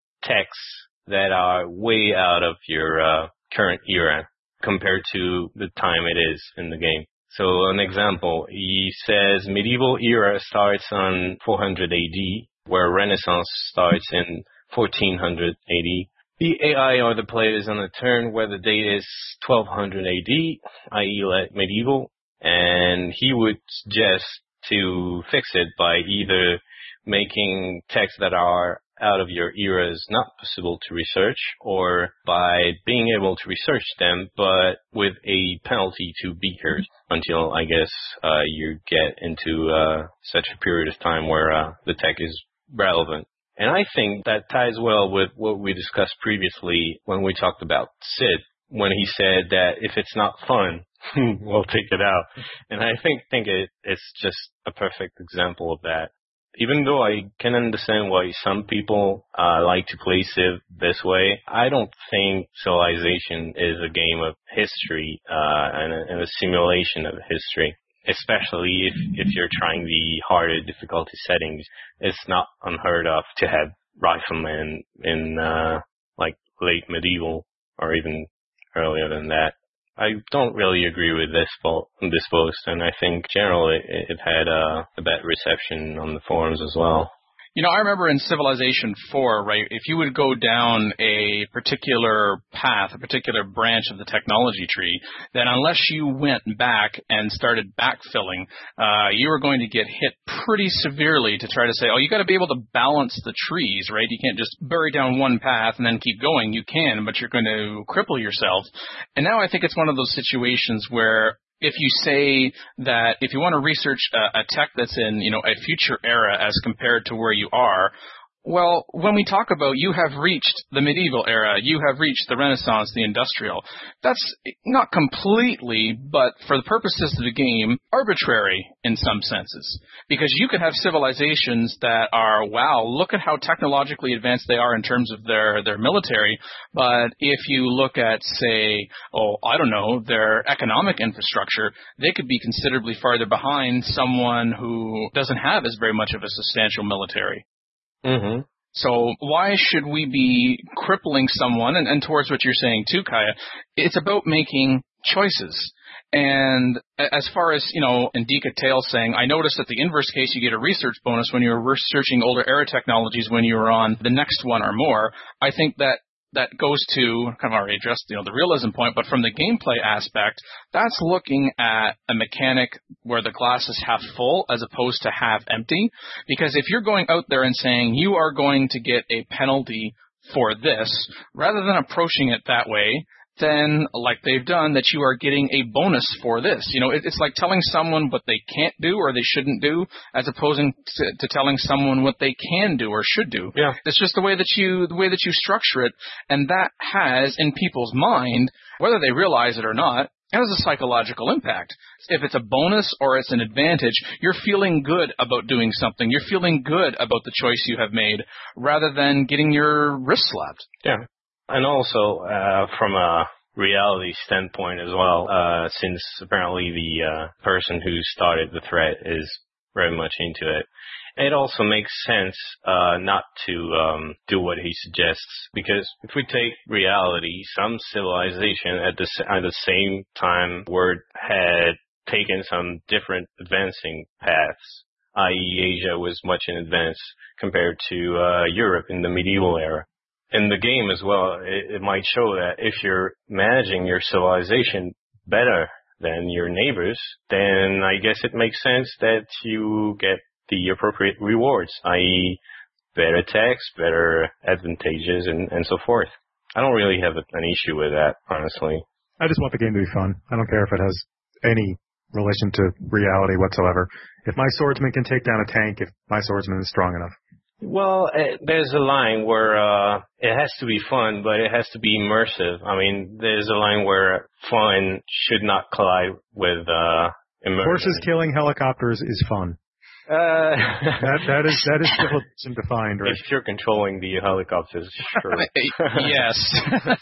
texts that are way out of your current era compared to the time it is in the game. So an example, he says medieval era starts on 400 AD, where Renaissance starts in 1400 AD. The AI or the player is on a turn where the date is 1200 AD, i.e. medieval, and he would suggest to fix it by either making texts that are out of your eras not possible to research, or by being able to research them, but with a penalty to beakers until, I guess, you get into such a period of time where the tech is relevant. And I think that ties well with what we discussed previously when we talked about Sid, when he said that if it's not fun, we'll take it out. And I think it's just a perfect example of that. Even though I can understand why some people like to play Civ this way, I don't think Civilization is a game of history and a simulation of history. Especially if you're trying the harder difficulty settings, it's not unheard of to have riflemen in like late medieval or even earlier than that. I don't really agree with this post, and I think generally it had a bad reception on the forums as well. You know, I remember in Civilization 4, right, if you would go down a particular path, a particular branch of the technology tree, then unless you went back and started backfilling, you were going to get hit pretty severely to try to say, oh, you got to be able to balance the trees, right? You can't just bury down one path and then keep going. You can, but you're going to cripple yourself. And now I think it's one of those situations where if you say that if you want to research a tech that's in, a future era as compared to where you are, well, when we talk about you have reached the medieval era, you have reached the Renaissance, the industrial, that's not completely, but for the purposes of the game, arbitrary in some senses. Because you could have civilizations that are, wow, look at how technologically advanced they are in terms of their military, but if you look at, say, their economic infrastructure, they could be considerably farther behind someone who doesn't have as very much of a substantial military. Mm-hmm. So why should we be crippling someone? And towards what you're saying too, Kaya, it's about making choices. And as far as, Indica Tales saying, I noticed that the inverse case, you get a research bonus when you're researching older era technologies when you were on the next one or more. I think that goes to, kind of already addressed, the realism point, but from the gameplay aspect, that's looking at a mechanic where the glass is half full as opposed to half empty. Because if you're going out there and saying you are going to get a penalty for this, rather than approaching it that way, then, like they've done, that you are getting a bonus for this. You know, it's like telling someone what they can't do or they shouldn't do, as opposed to telling someone what they can do or should do. Yeah. It's just the way that you structure it, and that has in people's mind, whether they realize it or not, it has a psychological impact. If it's a bonus or it's an advantage, you're feeling good about doing something. You're feeling good about the choice you have made, rather than getting your wrist slapped. Yeah. And also, from a reality standpoint as well, since apparently the person who started the threat is very much into it, it also makes sense not to do what he suggests, because if we take reality, some civilization at the same time had taken some different advancing paths, i.e. Asia was much in advance compared to Europe in the medieval era. In the game as well, it might show that if you're managing your civilization better than your neighbors, then I guess it makes sense that you get the appropriate rewards, i.e. better tax, better advantages, and so forth. I don't really have an issue with that, honestly. I just want the game to be fun. I don't care if it has any relation to reality whatsoever. If my swordsman can take down a tank, if my swordsman is strong enough. Well, there's a line where it has to be fun, but it has to be immersive. I mean, there's a line where fun should not collide with immersion. Horses killing helicopters is fun. That is difficult to find, right? If you're controlling the helicopters, sure. Yes.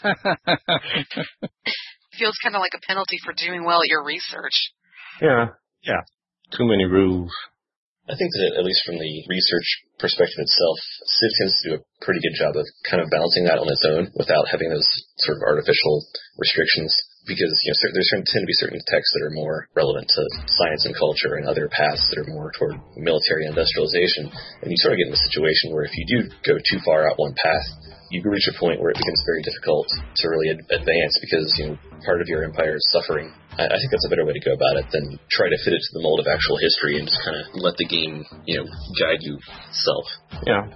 Feels kind of like a penalty for doing well at your research. Yeah. Yeah. Too many rules. I think that, at least from the research perspective itself, Civ tends to do a pretty good job of kind of balancing that on its own without having those sort of artificial restrictions. Because, you know, there tend to be certain texts that are more relevant to science and culture, and other paths that are more toward military industrialization. And you sort of get in a situation where if you do go too far out one path, you reach a point where it becomes very difficult to really advance, because, you know, part of your empire is suffering. I think that's a better way to go about it than try to fit it to the mold of actual history and just kind of let the game, you know, guide you itself. Yeah.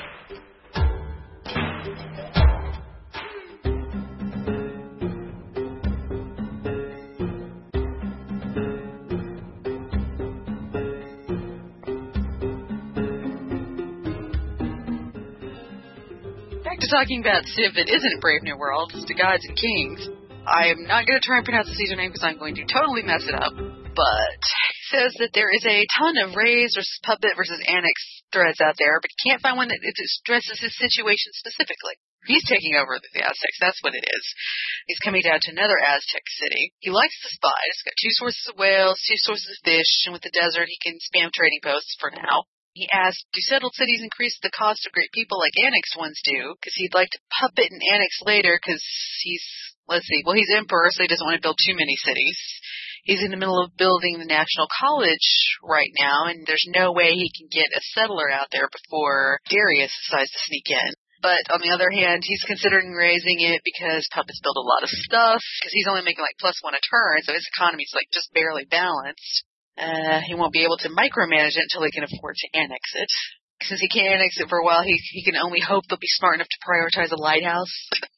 Talking about Civ that isn't Brave New World, it's to Gods and Kings. I am not going to try and pronounce the username because I'm going to totally mess it up, but it says that there is a ton of Raise versus Puppet versus Annex threads out there, but you can't find one that addresses his situation specifically. He's taking over the Aztecs, that's what it is. He's coming down to another Aztec city. He likes the spot. It's got 2 sources of whales, 2 sources of fish, and with the desert he can spam trading posts for now. He asked, do settled cities increase the cost of great people like annexed ones do? Because he'd like to puppet and annex later because he's emperor, so he doesn't want to build too many cities. He's in the middle of building the National College right now, and there's no way he can get a settler out there before Darius decides to sneak in. But on the other hand, he's considering raising it because puppets build a lot of stuff, because he's only making like +1 a turn, so his economy's like just barely balanced. He won't be able to micromanage it until he can afford to annex it. Since he can't annex it for a while, he can only hope they'll be smart enough to prioritize a lighthouse.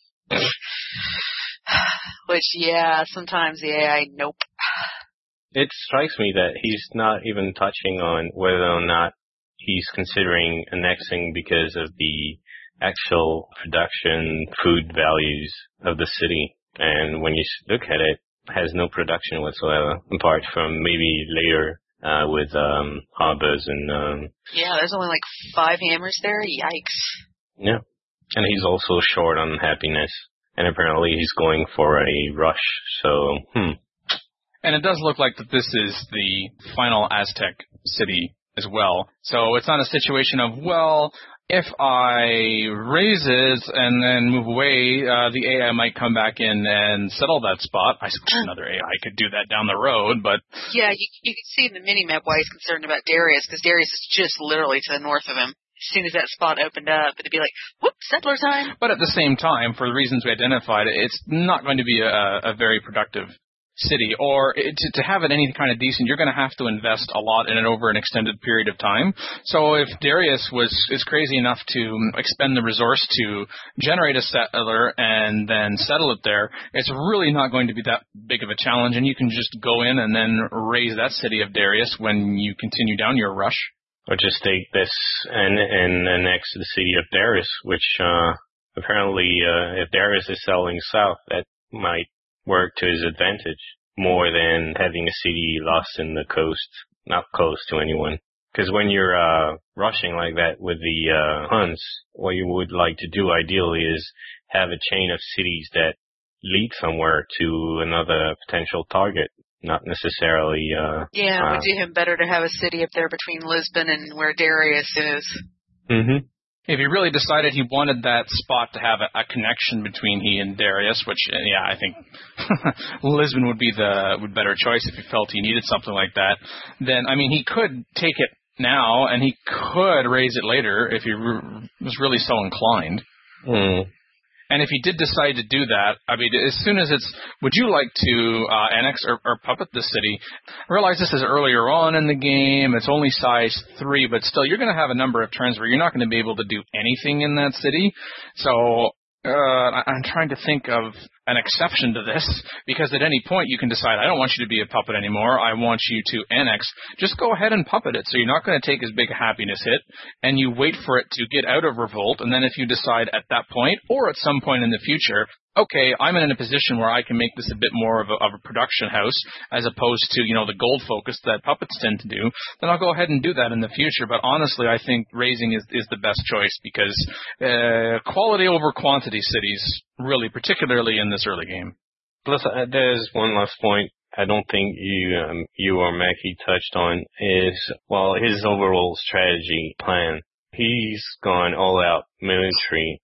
Which, yeah, sometimes the AI, nope. It strikes me that he's not even touching on whether or not he's considering annexing because of the actual production food values of the city. And when you look at it, has no production whatsoever, apart from maybe later with harbors and... Yeah, there's only like 5 hammers there. Yikes. Yeah. And he's also short on happiness. And apparently he's going for a rush, so... And it does look like that this is the final Aztec city as well. So it's not a situation of, well, if I raise it and then move away, the AI might come back in and settle that spot. I suppose another AI could do that down the road, but... Yeah, you can see in the mini-map why he's concerned about Darius, because Darius is just literally to the north of him. As soon as that spot opened up, it'd be like, whoop, settler time. But at the same time, for the reasons we identified, it's not going to be a very productive city, or to have it any kind of decent, you're going to have to invest a lot in it over an extended period of time. So if Darius is crazy enough to expend the resource to generate a settler and then settle it there, it's really not going to be that big of a challenge, and you can just go in and then raise that city of Darius when you continue down your rush. Or just take this and annex the city of Darius, which apparently if Darius is selling south, that might work to his advantage more than having a city lost in the coast, not close to anyone. Because when you're rushing like that with the Huns, what you would like to do ideally is have a chain of cities that lead somewhere to another potential target, not necessarily... it would do him better to have a city up there between Lisbon and where Darius is. Mm-hmm. If he really decided he wanted that spot to have a connection between he and Darius, which, I think Lisbon would be the better choice if he felt he needed something like that, then, he could take it now, and he could raise it later if he was really so inclined. Mm. And if he did decide to do that, as soon as would you like to annex or puppet the city? I realize this is earlier on in the game. It's only size 3, but still, you're going to have a number of turns where you're not going to be able to do anything in that city. So I'm trying to think of an exception to this, because at any point you can decide, I don't want you to be a puppet anymore. I want you to annex. Just go ahead and puppet it. So you're not going to take as big a happiness hit, and you wait for it to get out of revolt. And then if you decide at that point or at some point in the future, okay, I'm in a position where I can make this a bit more of a production house as opposed to, the gold focus that puppets tend to do, then I'll go ahead and do that in the future. But honestly, I think raising is the best choice, because quality over quantity cities, really, particularly in this early game. Plus, there's one last point I don't think you or Mackie touched on is, his overall strategy plan. He's gone all out military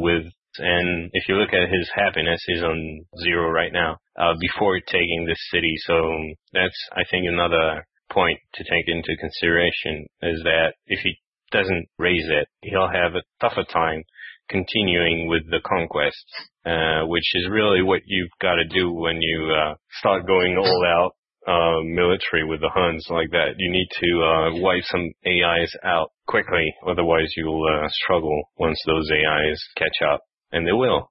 and if you look at his happiness, he's on 0 right now, before taking this city. So that's, I think, another point to take into consideration, is that if he doesn't raise it, he'll have a tougher time continuing with the conquest, which is really what you've got to do when you start going all out military with the Huns like that. You need to wipe some AIs out quickly, otherwise you'll struggle once those AIs catch up. And they will.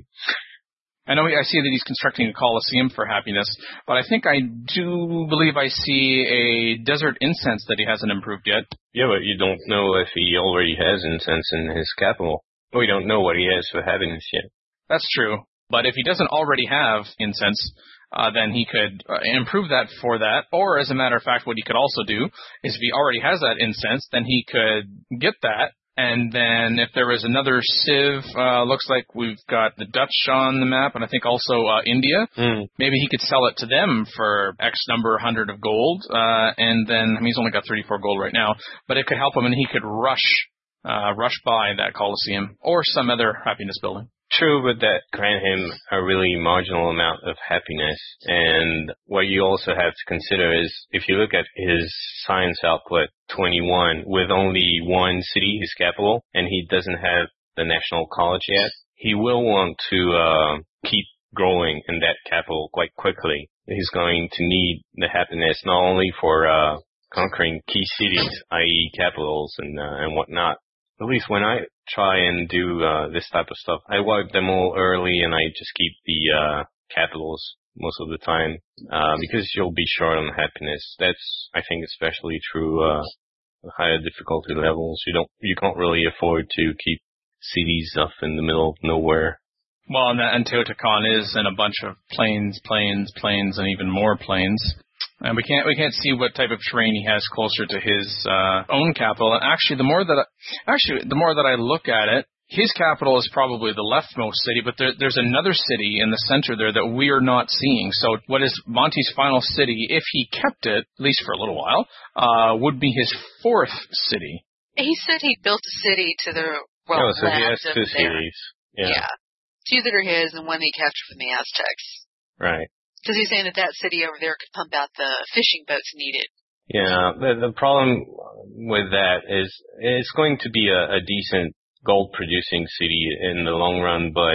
I see that he's constructing a Colosseum for happiness, but I think I do believe I see a desert incense that he hasn't improved yet. Yeah, but you don't know if he already has incense in his capital. We don't know what he has for happiness yet. That's true. But if he doesn't already have incense, then he could improve that for that. Or, as a matter of fact, what he could also do is, if he already has that incense, then he could get that. And then if there was another civ, looks like we've got the Dutch on the map, and I think also India. Maybe he could sell it to them for X number 100 of gold, and then, he's only got 34 gold right now, but it could help him, and he could rush by that Colosseum, or some other happiness building. True, but that grant him a really marginal amount of happiness. And what you also have to consider is, if you look at his science output, 21, with only one city, his capital, and he doesn't have the National College yet, he will want to keep growing in that capital quite quickly. He's going to need the happiness not only for conquering key cities, i.e. capitals and whatnot. At least when I try and do this type of stuff, I wipe them all early, and I just keep the capitals most of the time, because you'll be short on happiness. That's, I think, especially true higher difficulty levels. You can't really afford to keep cities up in the middle of nowhere. Well, and Teotihuacan is in a bunch of plains, and even more plains. And we can't see what type of terrain he has closer to his own capital. And actually, the more that I look at it, his capital is probably the leftmost city, but there's another city in the center there that we are not seeing. So what is Monty's final city, if he kept it, at least for a little while, would be his 4th city. He said he built a city to the so he has 2 cities. Yeah. 2 that are his and one that he captured from the Aztecs. Right. Because he's saying that city over there could pump out the fishing boats needed. Yeah, the problem with that is it's going to be a decent gold-producing city in the long run, but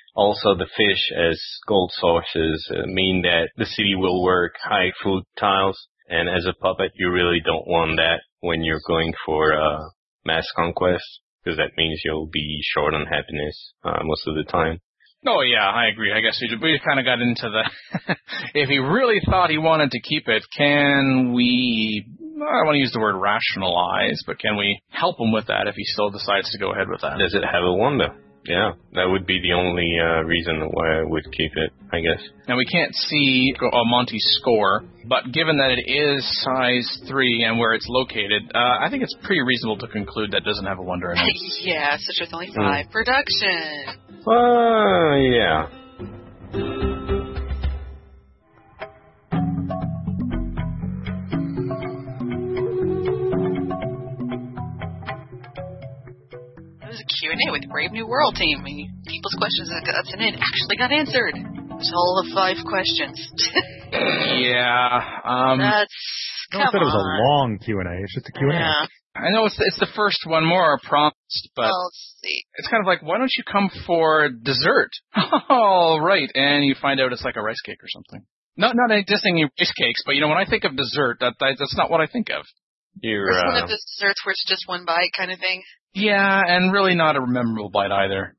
Also, the fish as gold sources mean that the city will work high food tiles, and as a puppet, you really don't want that when you're going for mass conquest, because that means you'll be short on happiness most of the time. Oh, yeah, I agree. I guess we kind of got into the, if he really thought he wanted to keep it, can we, I don't want to use the word rationalize, but can we help him with that if he still decides to go ahead with that? Does it have a wonder? Yeah, that would be the only reason why I would keep it, I guess. Now, we can't see Monty's score, but given that it is size 3 and where it's located, I think it's pretty reasonable to conclude that doesn't have a wonder in it. Yeah, such with only 5 production. Yeah. Q&A with the Brave New World team. People's questions that got sent in actually got answered. It's all of 5 questions. Yeah. That's... No one said it was a long Q&A. It's just a Q&A. Yeah. I know it's the first one more promised, but let's see. It's kind of like, why don't you come for dessert? Oh, right. And you find out it's like a rice cake or something. Not dissing you rice cakes, but when I think of dessert, that's not what I think of. It's one of those desserts where it's just one bite kind of thing. Yeah, and really not a memorable bite either.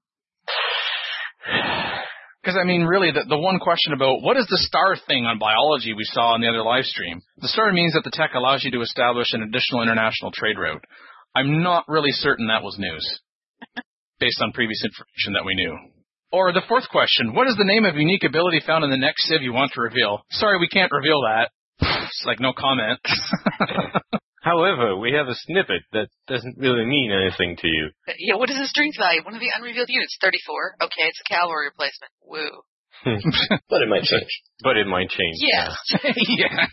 Because, really, the one question about what is the star thing on biology we saw in the other live stream? The star means that the tech allows you to establish an additional international trade route. I'm not really certain that was news, based on previous information that we knew. Or the fourth question, what is the name of unique ability found in the next civ you want to reveal? Sorry, we can't reveal that. It's like no comment. However, we have a snippet that doesn't really mean anything to you. Yeah, what is the strength value? One of the unrevealed units, 34. Okay, it's a cavalry replacement. Woo. But it might change. Yeah. Yeah.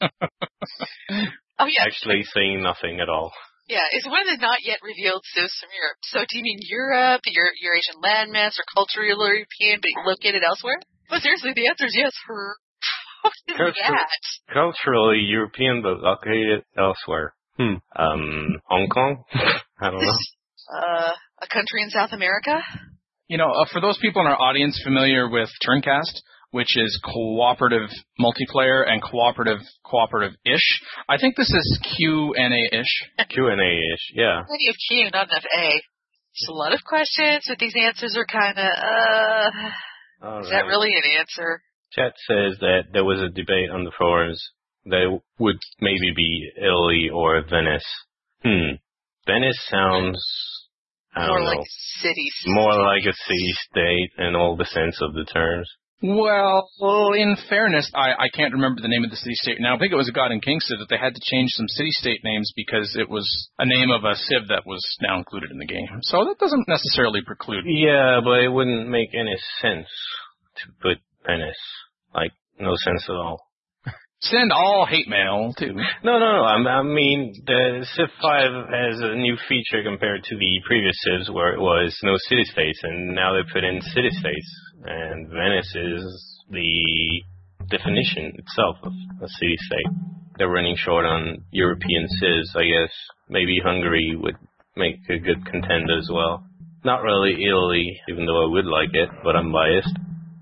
Oh, yeah. Actually saying nothing at all. Yeah, it's one of the not yet revealed civs from Europe. So do you mean Europe, your Asian landmass, or culturally European, but located elsewhere? Well, seriously, the answer is yes for... What is that? Culturally European, but located elsewhere. Hong Kong? I don't know. A country in South America? For those people in our audience familiar with Turncast, which is cooperative multiplayer and cooperative-ish, I think this is Q&A-ish. Q&A-ish, yeah. Plenty of Q, not enough A. There's a lot of questions, but these answers are kind of, is that really an answer? Chat says that there was a debate on the forums that it would maybe be Italy or Venice. Venice sounds, I don't know. More like city. More like a city-state in all the sense of the terms. Well, in fairness, I can't remember the name of the city-state now. I think it was God and King said that they had to change some city-state names because it was a name of a civ that was now included in the game. So that doesn't necessarily preclude. Yeah, but it wouldn't make any sense to put Venice. Like, no sense at all. Send all hate mail, too. No. I mean, the Civ 5 has a new feature compared to the previous Civs where it was no city-states, and now they put in city-states. And Venice is the definition itself of a city-state. They're running short on European Civs, I guess. Maybe Hungary would make a good contender as well. Not really Italy, even though I would like it, but I'm biased.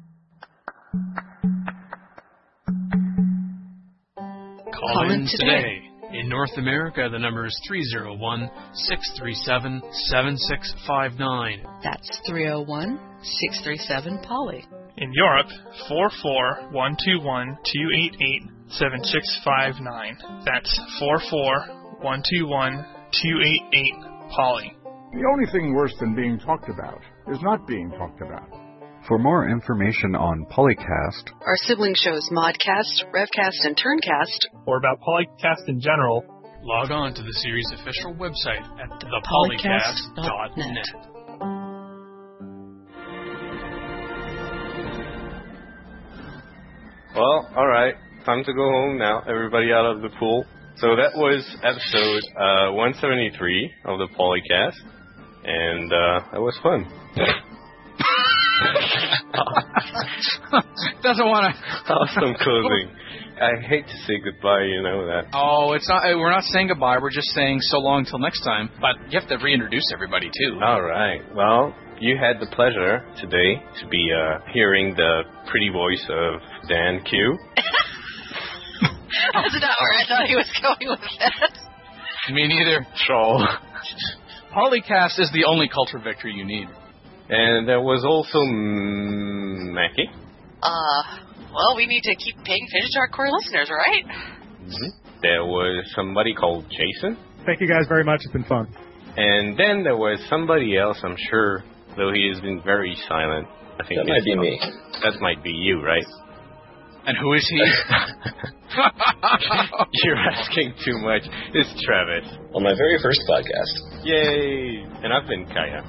Call in today. In North America, the number is 301-637-7659. That's 301-637-POLY. In Europe, 44121-288-7659. That's 44121-288-POLY. The only thing worse than being talked about is not being talked about. For more information on Polycast, our sibling shows Modcast, Revcast, and Turncast, or about Polycast in general, log on to the series' official website at thepolycast.net. Well, alright. Time to go home now. Everybody out of the pool. So that was episode 173 of the Polycast. And that was fun. Doesn't want to. Awesome closing. I hate to say goodbye, you know that. Oh, it's not. We're not saying goodbye. We're just saying so long till next time. But you have to reintroduce everybody too. All right. Well, you had the pleasure today to be hearing the pretty voice of Dan Q. That's not where I thought he was going with that. Me neither. Troll. Polycast is the only culture victory you need. And there was also Mackie. Well, we need to keep paying attention to our core listeners, right? Mm-hmm. There was somebody called Jason. Thank you guys very much. It's been fun. And then there was somebody else, I'm sure, though he has been very silent. I think that might be me. That might be you, right? And who is he? You're asking too much. It's Travis. On my very first podcast. Yay! And I've been Kaya.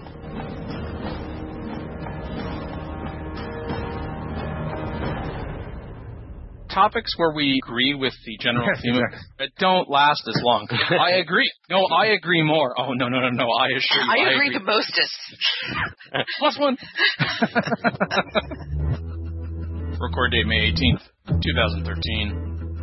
Topics where we agree with the general theme don't last as long. I agree. No, I agree more. Oh, no, I assure you. I agree the mostest. Plus one. Record date May 18th, 2013.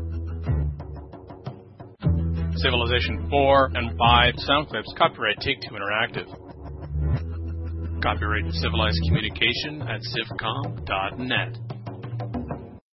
Civilization 4 and 5 sound clips. Copyright Take-Two Interactive. Copyright Civilized Communication at civcom.net.